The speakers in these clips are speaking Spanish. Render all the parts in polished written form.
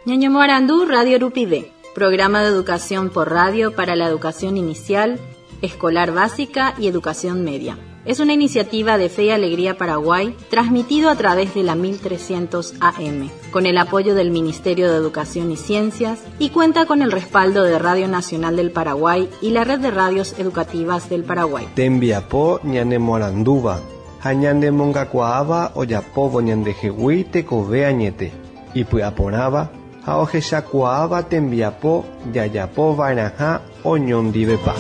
Ñaño Morandú, Radio Rupivé, programa de educación por radio para la educación inicial, escolar básica y educación media. Es una iniciativa de Fe y Alegría Paraguay, transmitido a través de la 1300 AM, con el apoyo del Ministerio de Educación y Ciencias, y cuenta con el respaldo de Radio Nacional del Paraguay y la Red de Radios Educativas del Paraguay. Tembiapó ñane Morandúva, hañande mongacuaaba oyapovo ñande jehui tekove añete, y puaporaba, haojechakuaaba tembiapó yayapo varaja oñondivepa.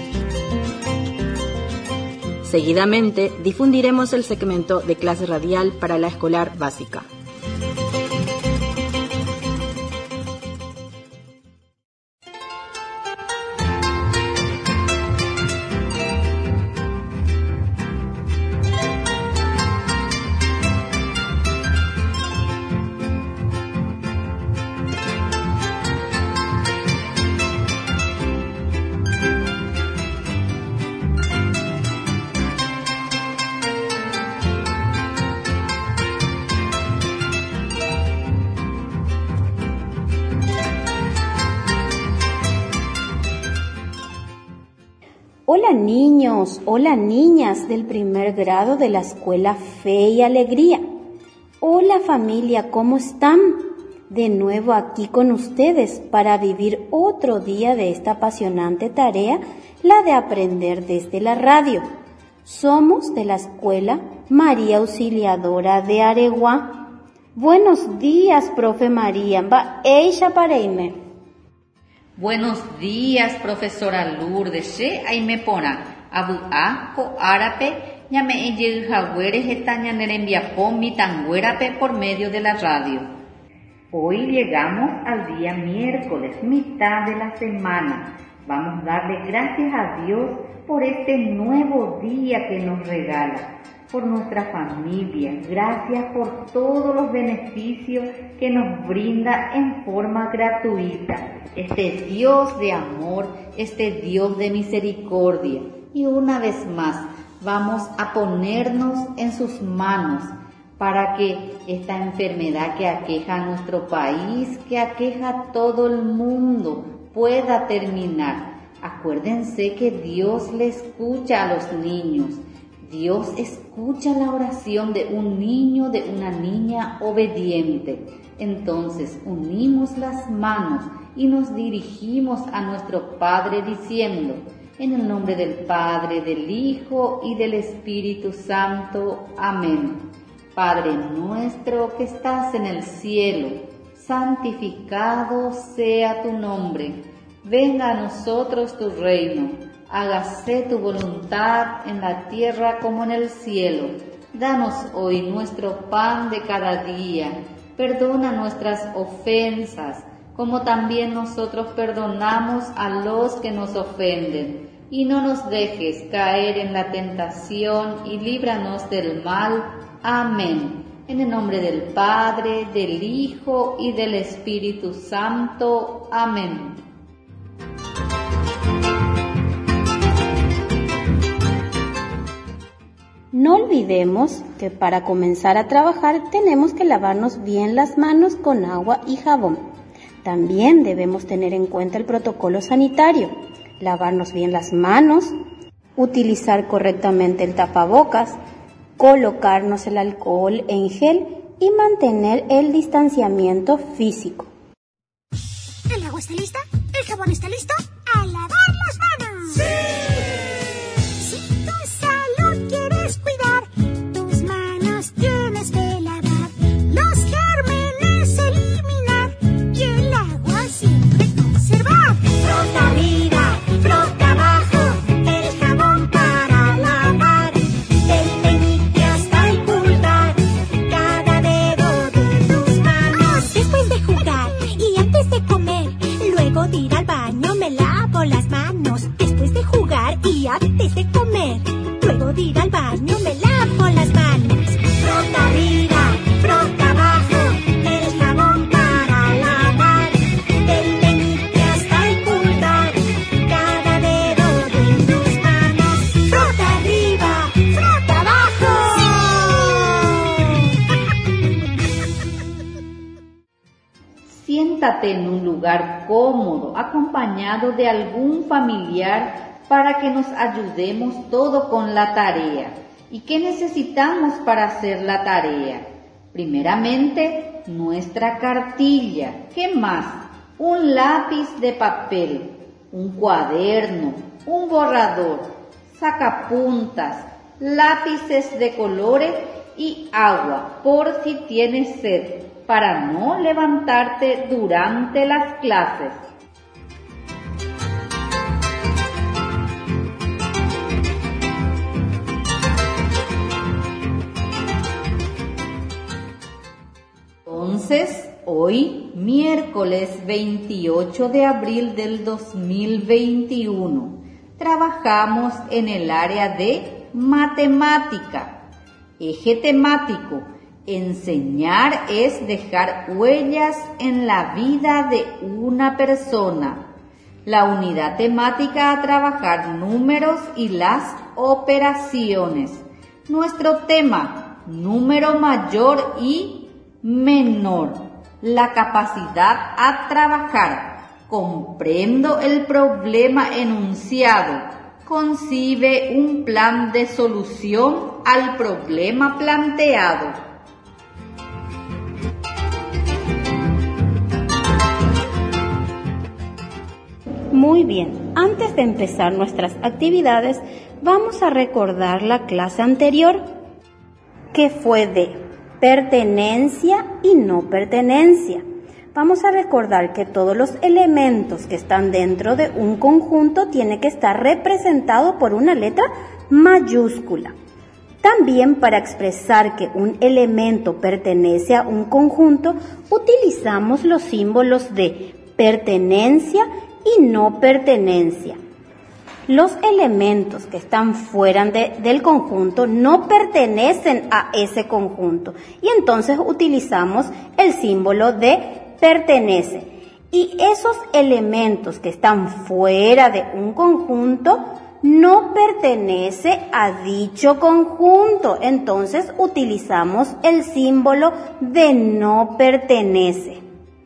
Seguidamente difundiremos el segmento de clase radial para la escolar básica. Hola niños, hola niñas del primer grado de la Escuela Fe y Alegría. Hola familia, ¿cómo están? De nuevo aquí con ustedes para vivir otro día de esta apasionante tarea, la de aprender desde la radio. Somos de la Escuela María Auxiliadora de Areguá. Buenos días, profe María. Va ella para irme. Buenos días, profesora Lourdes. Aimepora, abu'a, ko'árape, ñame ejeyhaguére heta ñanerembiapo mitanguérape por medio de la radio. Hoy llegamos al día miércoles, mitad de la semana. Vamos a darle gracias a Dios por este nuevo día que nos regala, por nuestra familia, gracias por todos los beneficios que nos brinda en forma gratuita. Este Dios de amor, este Dios de misericordia. Y una vez más, vamos a ponernos en sus manos para que esta enfermedad que aqueja a nuestro país, que aqueja a todo el mundo, pueda terminar. Acuérdense que Dios le escucha a los niños. Dios escucha la oración de un niño, de una niña obediente. Entonces unimos las manos y nos dirigimos a nuestro Padre diciendo: en el nombre del Padre, del Hijo y del Espíritu Santo. Amén. Padre nuestro que estás en el cielo, santificado sea tu nombre. Venga a nosotros tu reino. Hágase tu voluntad en la tierra como en el cielo. Danos hoy nuestro pan de cada día. Perdona nuestras ofensas, como también nosotros perdonamos a los que nos ofenden. Y no nos dejes caer en la tentación y líbranos del mal. Amén. En el nombre del Padre, del Hijo y del Espíritu Santo. Amén. No olvidemos que para comenzar a trabajar tenemos que lavarnos bien las manos con agua y jabón. También debemos tener en cuenta el protocolo sanitario, lavarnos bien las manos, utilizar correctamente el tapabocas, colocarnos el alcohol en gel y mantener el distanciamiento físico. ¿El agua está lista? ¿El jabón está listo? ¡A lavar las manos! ¡Sí! Antes de comer, luego de ir al baño me lavo las manos. Frota arriba, frota abajo, el jabón para lavar, del meñique hasta el pulgar, cada dedo de tus manos. Frota arriba, frota abajo. ¡Sí! Siéntate en un lugar cómodo, acompañado de algún familiar para que nos ayudemos todo con la tarea. ¿Y qué necesitamos para hacer la tarea? Primeramente, nuestra cartilla. ¿Qué más? Un lápiz de papel, un cuaderno, un borrador, sacapuntas, lápices de colores y agua por si tienes sed, para no levantarte durante las clases. Entonces, hoy, miércoles 28 de abril del 2021, trabajamos en el área de matemática. Eje temático: enseñar es dejar huellas en la vida de una persona. La unidad temática a trabajar números y las operaciones. Nuestro tema: número mayor y menor. La capacidad a trabajar: comprendo el problema enunciado. Concibe un plan de solución al problema planteado. Muy bien, antes de empezar nuestras actividades, vamos a recordar la clase anterior, que fue de pertenencia y no pertenencia. Vamos a recordar que todos los elementos que están dentro de un conjunto tienen que estar representados por una letra mayúscula. También, para expresar que un elemento pertenece a un conjunto, utilizamos los símbolos de pertenencia y no pertenencia. Los elementos que están fuera del conjunto no pertenecen a ese conjunto y entonces utilizamos el símbolo de pertenece. Y esos elementos que están fuera de un conjunto no pertenece a dicho conjunto, entonces utilizamos el símbolo de no pertenece.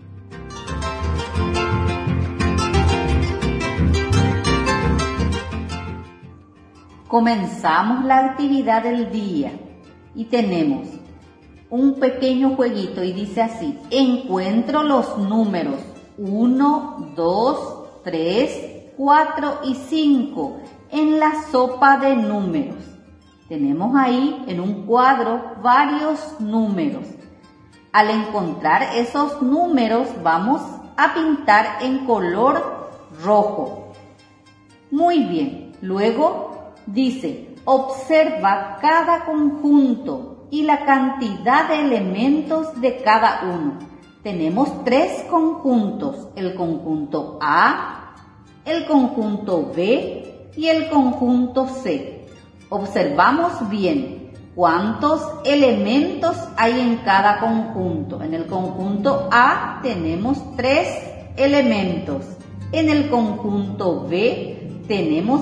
Comenzamos la actividad del día y tenemos un pequeño jueguito y dice así: encuentro los números 1, 2, 3, 4 y 5 en la sopa de números. Tenemos ahí en un cuadro varios números. Al encontrar esos números vamos a pintar en color rojo. Muy bien, luego dice: observa cada conjunto y la cantidad de elementos de cada uno. Tenemos 3 conjuntos: el conjunto A, el conjunto B y el conjunto C. Observamos bien cuántos elementos hay en cada conjunto. En el conjunto A tenemos 3 elementos. En el conjunto B tenemos,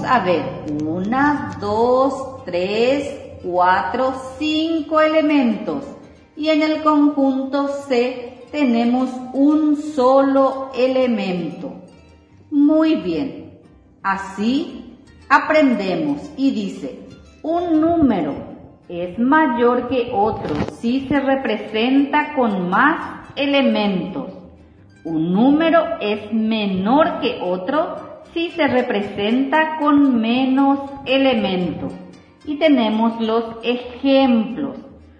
1, 2, 3, 4, 5 elementos. Y en el conjunto C tenemos un solo elemento. Muy bien, así aprendemos. Y dice: un número es mayor que otro si se representa con más elementos. Un número es menor que otro si se representa con menos elementos. Y tenemos los ejemplos.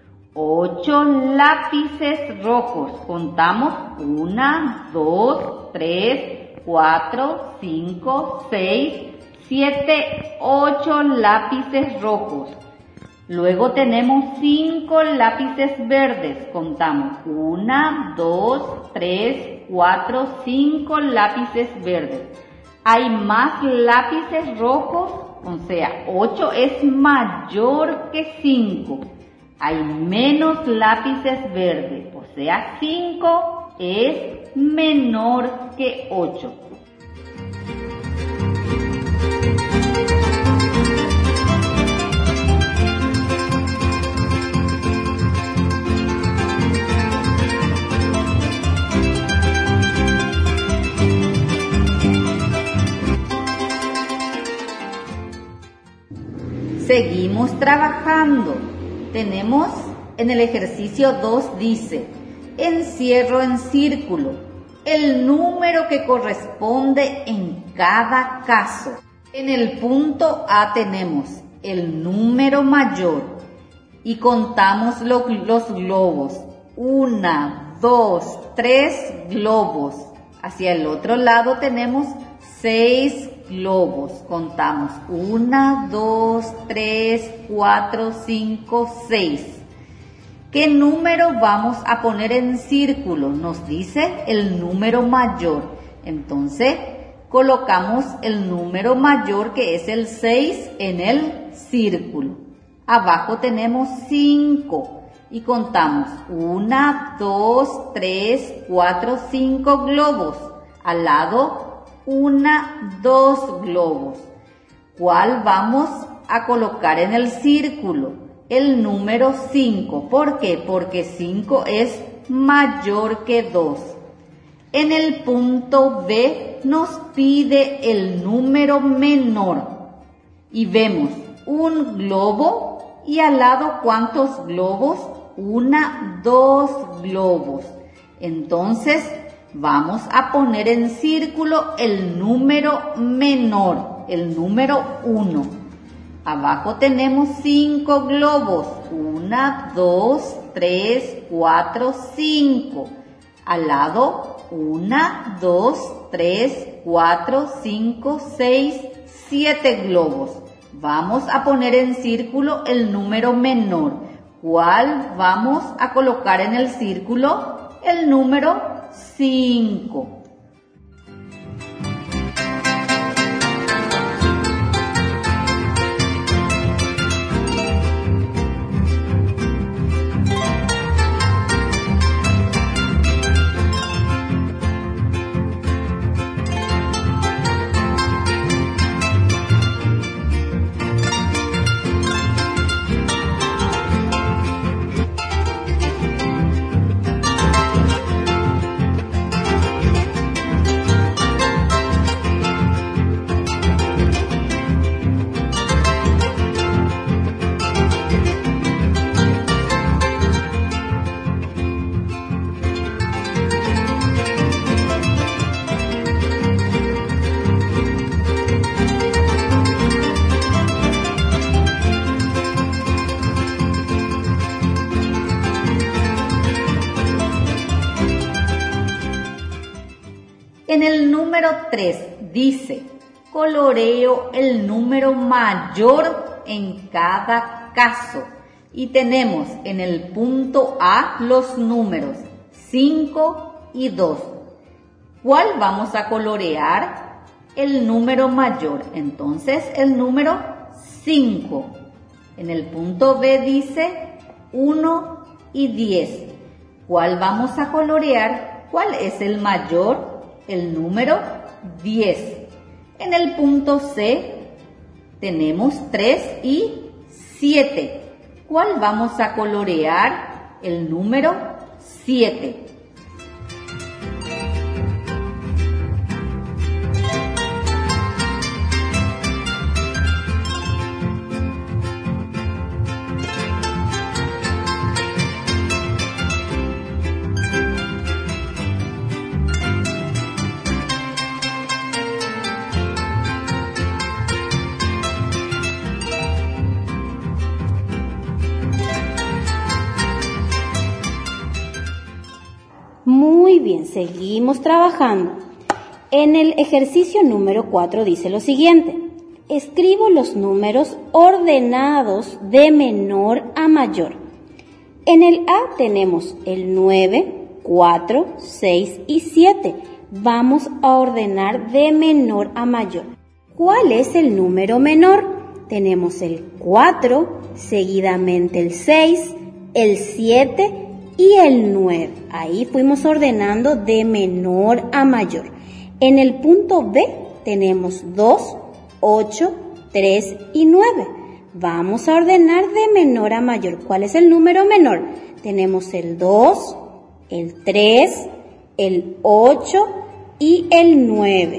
8 lápices rojos. Contamos: 1, 2, 3, 4, 5, 6, 7, 8 lápices rojos. Luego tenemos 5 lápices verdes. Contamos: 1, 2, 3, 4, 5 lápices verdes. Hay más lápices rojos, o sea, 8 es mayor que 5. Hay menos lápices verdes, o sea, 5 es menor que 8. Seguimos trabajando. Tenemos en el ejercicio 2 dice, encierro en círculo el número que corresponde en cada caso. En el punto A tenemos el número mayor y contamos los globos. 1, 2, 3 globos. Hacia el otro lado tenemos 6 globos. Contamos 1, 2, 3, 4, 5, 6. ¿Qué número vamos a poner en círculo? Nos dice el número mayor. Entonces, colocamos el número mayor, que es el 6, en el círculo. Abajo tenemos 5 y contamos 1, 2, 3, 4, 5 globos. Al lado, 1, 2 globos. ¿Cuál vamos a colocar en el círculo? El número 5. ¿Por qué? Porque 5 es mayor que 2. En el punto B nos pide el número menor. Y vemos un globo y al lado, ¿cuántos globos? 1, 2 globos. Entonces, vamos a poner en círculo el número menor, el número 1. Abajo tenemos 5 globos. 1, 2, 3, 4, 5. Al lado, 1, 2, 3, 4, 5, 6, 7 globos. Vamos a poner en círculo el número menor. ¿Cuál vamos a colocar en el círculo? El número 5. En el número 3 dice, coloreo el número mayor en cada caso. Y tenemos en el punto A los números 5 y 2. ¿Cuál vamos a colorear? El número mayor. Entonces, el número 5. En el punto B dice 1 y 10. ¿Cuál vamos a colorear? ¿Cuál es el mayor? El número 10. En el punto C tenemos 3 y 7. ¿Cuál vamos a colorear? El número 7. Muy bien, seguimos trabajando. En el ejercicio número 4 dice lo siguiente. Escribo los números ordenados de menor a mayor. En el A tenemos el 9, 4, 6 y 7. Vamos a ordenar de menor a mayor. ¿Cuál es el número menor? Tenemos el 4, seguidamente el 6, el 7 y el 9. Ahí fuimos ordenando de menor a mayor. En el punto B tenemos 2, 8, 3 y 9. Vamos a ordenar de menor a mayor. ¿Cuál es el número menor? Tenemos el 2, el 3, el 8 y el 9.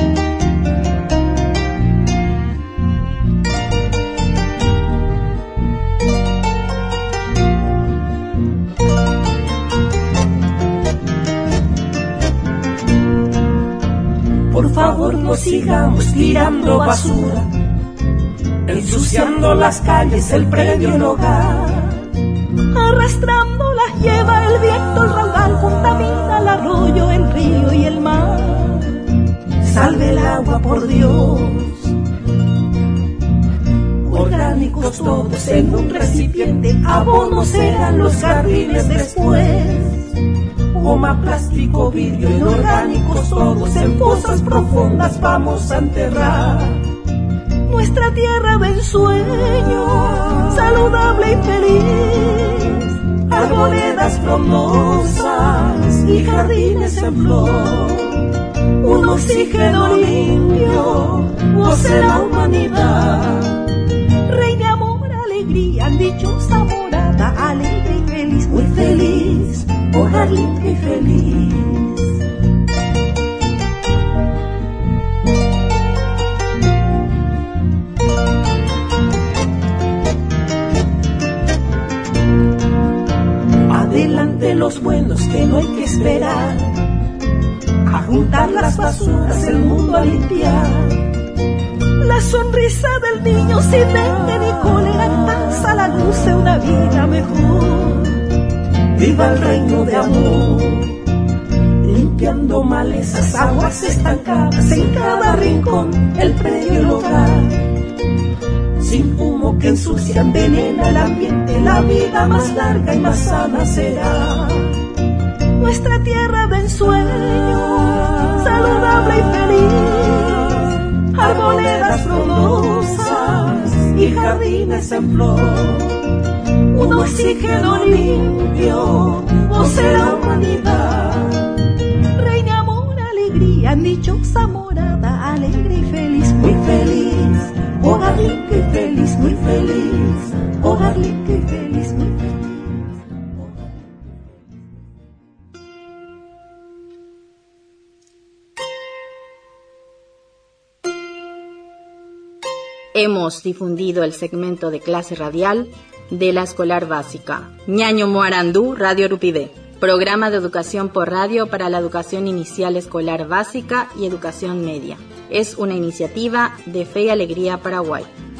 no sigamos tirando basura, ensuciando las calles, el predio, el hogar. Arrastrando las lleva el viento, el raudal contamina el arroyo, el río y el mar. Salve el agua, por Dios. Orgánicos todos en un recipiente, abonos serán los jardines después. Goma, plástico, vidrio, inorgánicos todos en fosas profundas vamos a enterrar. Nuestra tierra de ensueño, saludable y feliz, arboledas frondosas y jardines en flor. Un oxígeno limpio, goce la humanidad. Reina, amor, alegría, dichosa morada, alegre y feliz, muy feliz, hogar limpio y feliz. Adelante los buenos que no hay que esperar, a juntar las basuras, el mundo a limpiar. La sonrisa del niño sin dengue ni cólera, en paz a la luz de una vida mejor. Viva el reino de amor, limpiando malezas, aguas estancadas en cada rincón, el predio, el hogar. Sin humo que ensucia, envenena el ambiente, la vida más larga y más sana será. Nuestra tierra de ensueño, saludable y feliz, arboledas frondosas y jardines en flor. Un oxígeno limpio, goce la humanidad. Reina, amor, alegría, dichosa morada, alegre y feliz, muy feliz, hogar limpio y feliz, muy feliz, hogar limpio y feliz, muy feliz. Hemos difundido el segmento de clase radial de la escolar básica Ñaño Moarandú, Radio Rupidé, programa de educación por radio para la educación inicial escolar básica y educación media. Es una iniciativa de Fe y Alegría Paraguay.